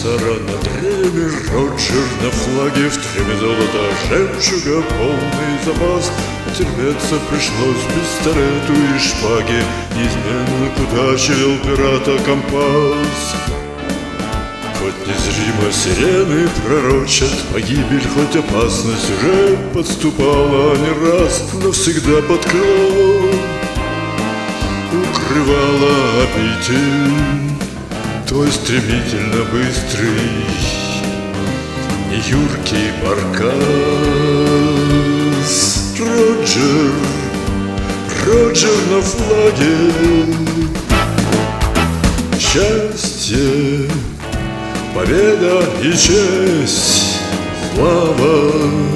мусора на дреме, Роджер на флаге, в треме золота, жемчуга полный запас. Терпеться пришлось пистолету и шпаге, неизменно куда чел пирата компас. Хоть незримо сирены пророчат погибель, хоть опасность уже подступала не раз, но всегда под крылом укрывала обитель твой стремительно быстрый, неюркий баркас. Роджер, Роджер на флаге, счастье, победа и честь, слава,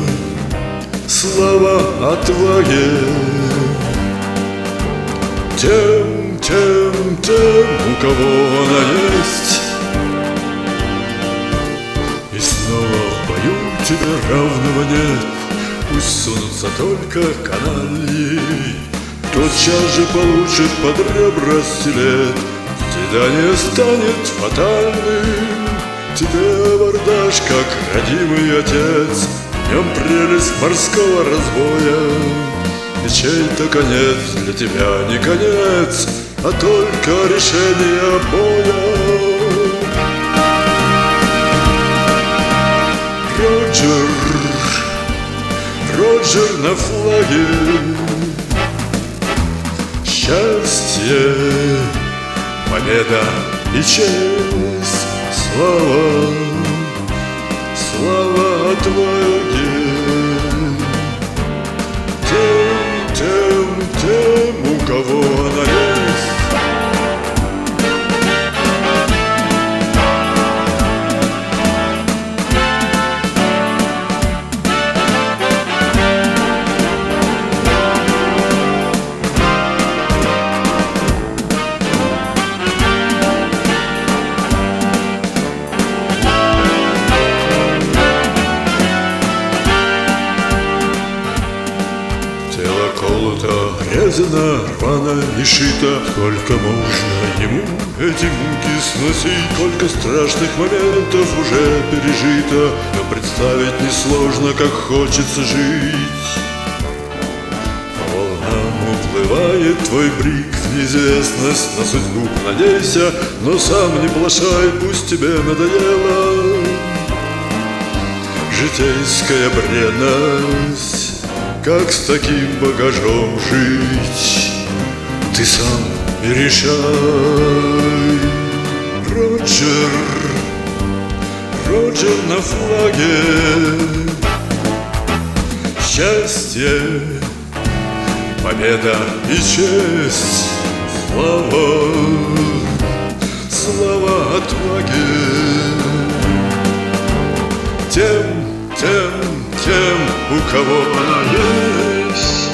слава отваге. Тем, у кого она есть, и снова в бою тебе равного нет. Пусть сунутся только канальи, тотчас же получит под ребра стилет. Свидание станет фатальным, тебе абордаж, как родимый отец. В нем прелесть морского разбоя, и чей-то конец для тебя не конец, а только решение боя. Роджер, Роджер на флаге, счастье, победа и честь, слава, слава отваге. Тем, у кого она есть. Колото, резано, рвано и шито. Сколько можно ему эти муки сносить? Сколько страшных моментов уже пережито, но представить несложно, как хочется жить. По волнам уплывает твой брик в неизвестность, на судьбу надейся, но сам не плашай, пусть тебе надоело житейская бренность. Как с таким багажом жить, ты сам и решай. Роджер, Роджер на флаге, счастье, победа и честь, слава, слава отваге. Тем, у кого она есть.